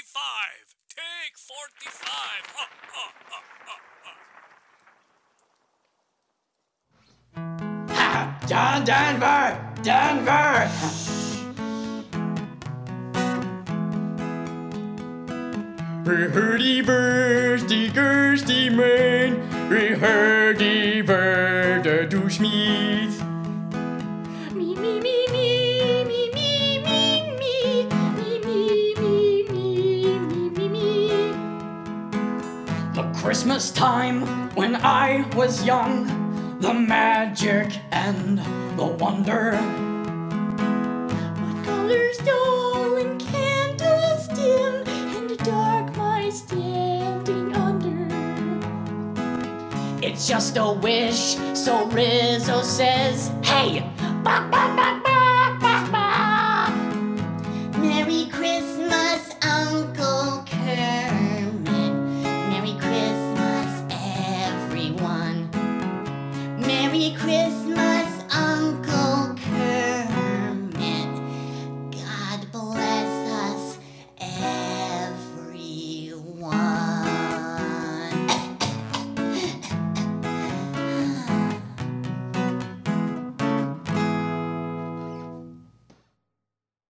45. Take 45. Ha, ha, ha, ha, ha. John Denver! Denver! Hurdy-versty, gersty man, hurdy-ver du Schmied. Me, me, me, me, me, me, me, me, me, me, me, me, me, me. The Christmas time when I was young, the magic and the wonder. What colors dull and candles dim, in the dark my standing under. It's just a wish, so Rizzo says, hey, bop, bop, bop,